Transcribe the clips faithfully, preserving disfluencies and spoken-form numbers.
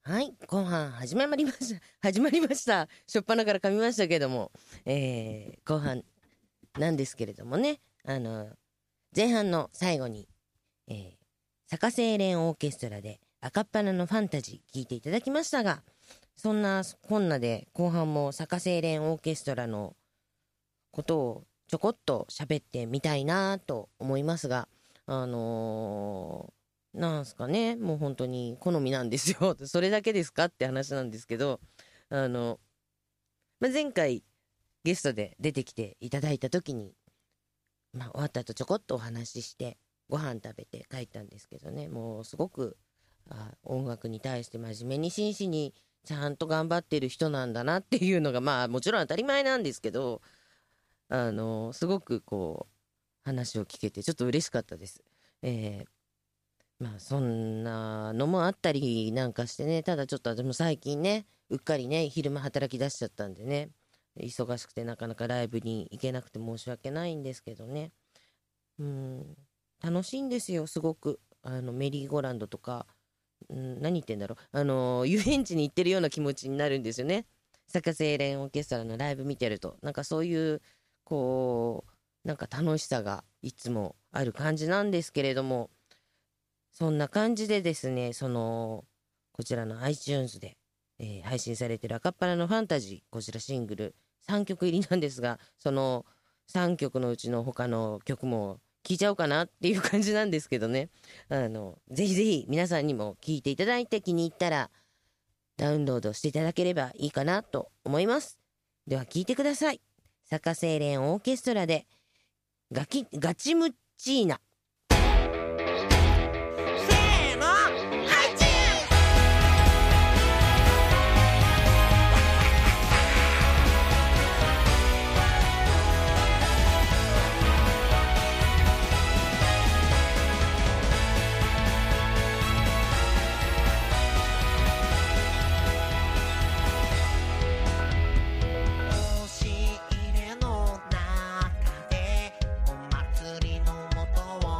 はい、後半始まりました。始まりました。しょっぱなから噛みましたけども、えー、後半なんですけれどもね、あの、前半の最後に、えー、サカセイレンオーケストラでアカッパラのファンタジー聴いていただきましたが、そんなこんなで後半もサカセイレンオーケストラのことをちょこっと喋ってみたいなと思いますが、あのーなんすかね、もう本当に好みなんですよ。それだけですかって話なんですけど、あの、まあ、前回ゲストで出てきていただいた時に、まあ、終わった後ちょこっとお話ししてご飯食べて帰ったんですけどね、もうすごくあ音楽に対して真面目に真摯にちゃんと頑張ってる人なんだなっていうのが、まあもちろん当たり前なんですけど、あのすごくこう話を聞けてちょっと嬉しかったです。えーまあそんなのもあったりなんかしてね、ただちょっと私も最近ね、うっかりね、昼間働き出しちゃったんでね、忙しくてなかなかライブに行けなくて申し訳ないんですけどね、うん、楽しいんですよ、すごく。あのメリーゴーランドとか、うん、何言ってんだろう、あの遊園地に行ってるような気持ちになるんですよね。サカセイレンオーケストラのライブ見てると、なんかそういうこうなんか楽しさがいつもある感じなんですけれども、そんな感じでですね、そのこちらの iTunes で、えー配信されてるアカッパラのファンタジー、こちらシングルさんきょく入りなんですが、そのさんきょくのうちの他の曲も聴いちゃおうかなっていう感じなんですけどね、あのぜひぜひ皆さんにも聴いていただいて、気に入ったらダウンロードしていただければいいかなと思います。では聴いてください。サカセイレンオーケストラでガキガチムッチーナ。 せーの、ハイチュー押し入れの中でお祭りの元を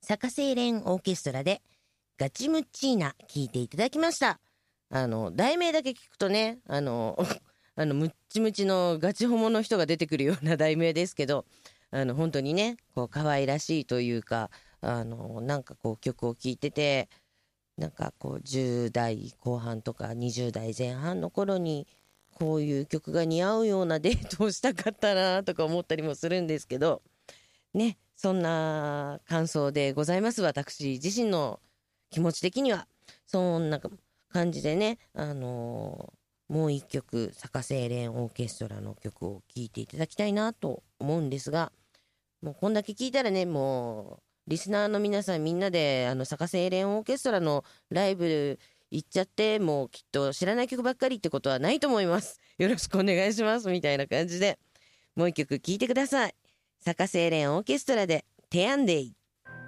サカセイレンオーケストラでガチムッチーナ聴いていただきました。あの題名だけ聞くとね、あのあのムッチムチのガチホモの人が出てくるような題名ですけど、あの本当にねこう可愛らしいというか、あのなんかこう曲を聴いてて、なんかこうじゅう代後半とかにじゅう代前半の頃にこういう曲が似合うようなデートをしたかったなとか思ったりもするんですけどね、そんな感想でございます。私自身の気持ち的にはそんな感じでね、あのー、もう一曲サカセイレンオーケストラの曲を聴いていただきたいなと思うんですが、もうこんだけ聞いたらね、もうリスナーの皆さんみんなであのサカセイレンオーケストラのライブ行っちゃって、もうきっと知らない曲ばっかりってことはないと思います。よろしくお願いしますみたいな感じで、もう一曲聴いてください。サカセイレンオーケストラでテアンデイ。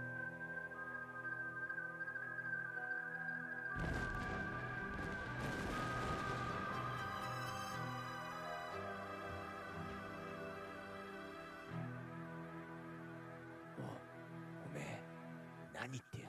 おめえ何言ってやんね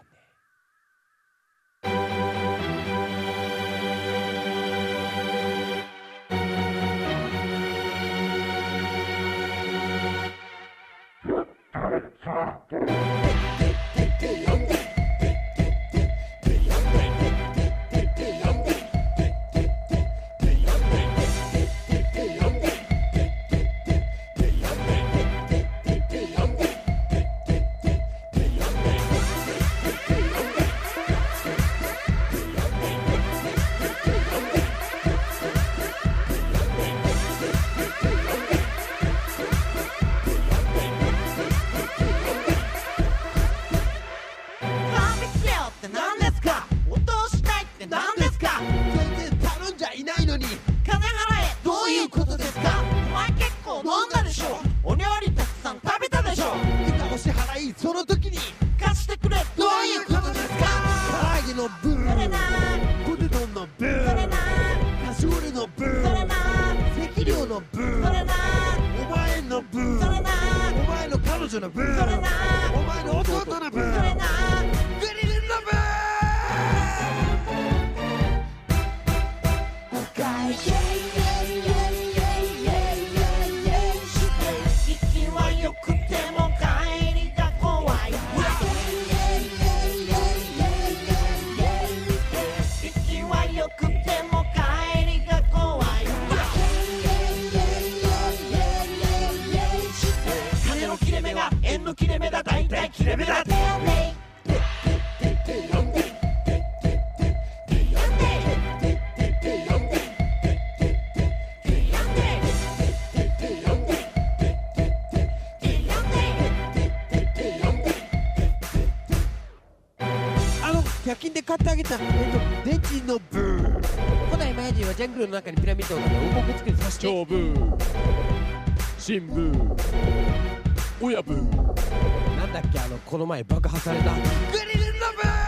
ひゃく均で買ってあげた、えっと、電池のブー。古代マヤ人はジャングルの中にピラミッドを建て王国作りさせて、 長ブー、新ブー、親ブー、 なんだっけ、あのこの前爆破されたグリルのブー。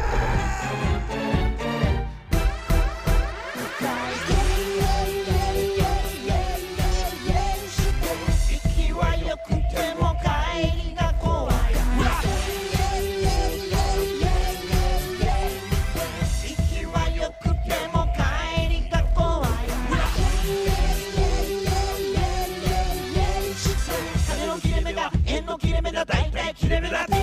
息はよくても帰りが怖い。息はよくても帰りが怖い。金の切れ目が縁の切れ目だ、大体切れ目だ。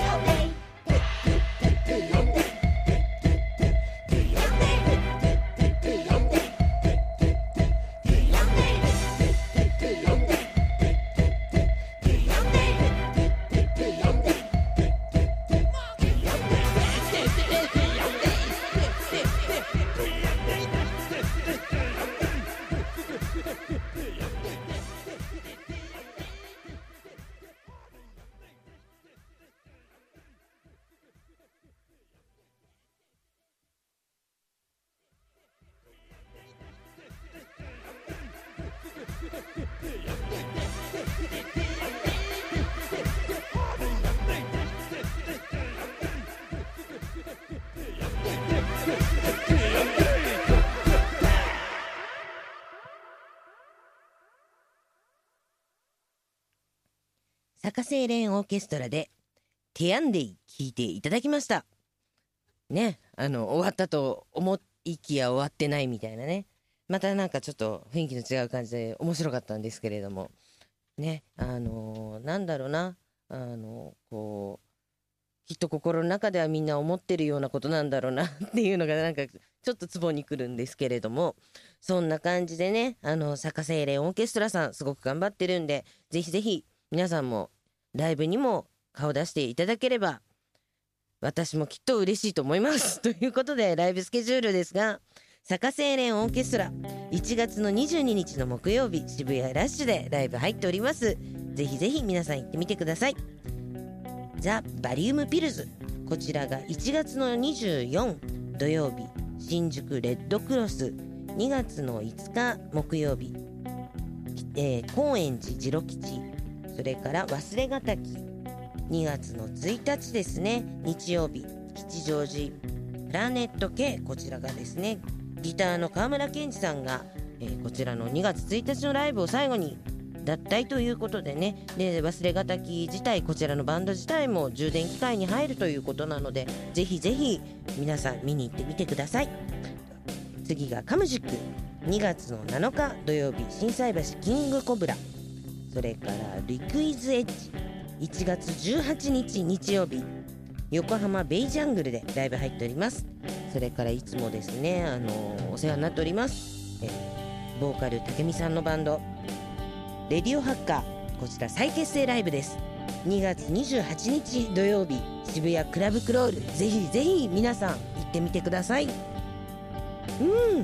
サカセイレンオーケストラでテヤンデイ聞いていただきましたね。あの終わったと思いきや終わってないみたいなね。またなんかちょっと雰囲気の違う感じで面白かったんですけれどもね。あのー、なんだろうな、あのー、こうきっと心の中ではみんな思ってるようなことなんだろうなっていうのがなんかちょっとツボにくるんですけれども、そんな感じでね、あのサカセイレンオーケストラさんすごく頑張ってるんで、ぜひぜひ皆さんもライブにも顔出していただければ私もきっと嬉しいと思いますということで、ライブスケジュールですが、サカセイレンオーケストラいちがつのにじゅうににちの木曜日、渋谷ラッシュでライブ入っております。ぜひぜひ皆さん行ってみてください。ザ・バリウムピルズ、こちらがいちがつのにじゅうよっか土曜日、新宿レッドクロス、にがつのいつか木曜日、えー、高円寺次郎吉、それから忘れがたき、にがつのついたちですね、日曜日、吉祥寺プラネット系、こちらがですね、ギターの川村健二さんが、えー、こちらのにがつついたちのライブを最後に脱退ということでね、で忘れがたき自体、こちらのバンド自体も充電期間に入るということなので、ぜひぜひ皆さん見に行ってみてください。次がカムジック、にがつのなのか土曜日、心斎橋キングコブラ、それからリクイズエッジ、いちがつじゅうはちにち日曜日、横浜ベイジャングルでライブ入っております。それからいつもですね、あのー、お世話になっております、えー、ボーカル武美さんのバンドレディオハッカー、こちら再結成ライブです。にがつにじゅうはちにち土曜日、渋谷クラブクロール、ぜひぜひ皆さん行ってみてください。うん、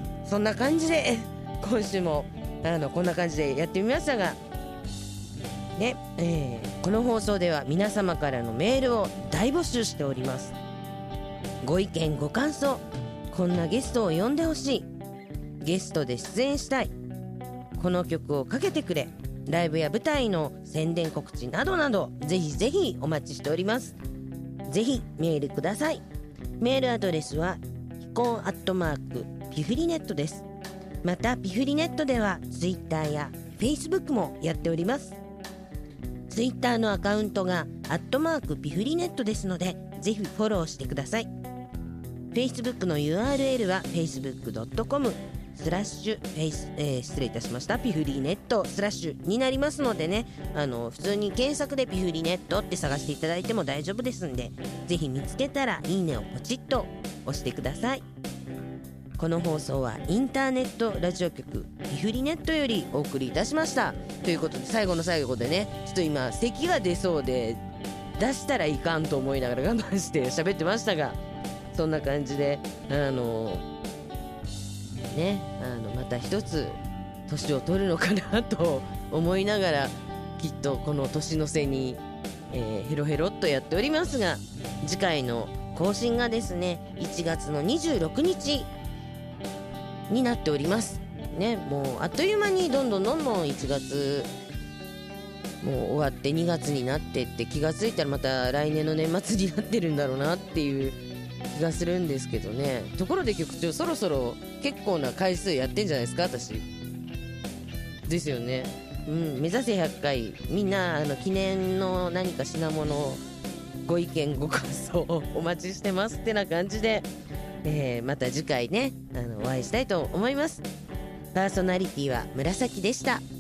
そんな感じで今週もあのこんな感じでやってみましたがね、えー、この放送では皆様からのメールを大募集しております。ご意見ご感想、こんなゲストを呼んでほしい、ゲストで出演したい、この曲をかけてくれ、ライブや舞台の宣伝告知などなど、ぜひぜひお待ちしております。ぜひメールください。メールアドレスはヒコンアットマークピフリネットです。またピフリネットではツイッターやフェイスブックもやっております。ツイッターのアカウントがアットマークピフリネットですので、ぜひフォローしてください。フェイスブックの ユーアールエル は フェイスブックドットコムスラッシュフェイス、えー、失礼いたしましたピフリネットスラッシュになりますのでね、あの普通に検索でピフリネットって探していただいても大丈夫ですんで、ぜひ見つけたらいいねをポチッと押してください。この放送はインターネットラジオ局ピフリネットよりお送りいたしましたということで、最後の最後でね、ちょっと今咳が出そうで出したらいかんと思いながら我慢して喋ってましたが、そんな感じであのね、あのまた一つ年を取るのかなと思いながら、きっとこの年の瀬に、えー、ヘロヘロっとやっておりますが、次回の更新がですねいちがつのにじゅうろくにちになっておりますね。もうあっという間にどんどんどんどんいちがつもう終わってにがつになってって、気がついたらまた来年の年末になってるんだろうなっていう気がするんですけどね。ところで局長、そろそろ結構な回数やってんじゃないですか、私ですよね。うん、目指せひゃっかい、みんなあの記念の何か品物、ご意見ご感想お待ちしてますってな感じで、えー、また次回ねあのお会いしたいと思います。パーソナリティは紫でした。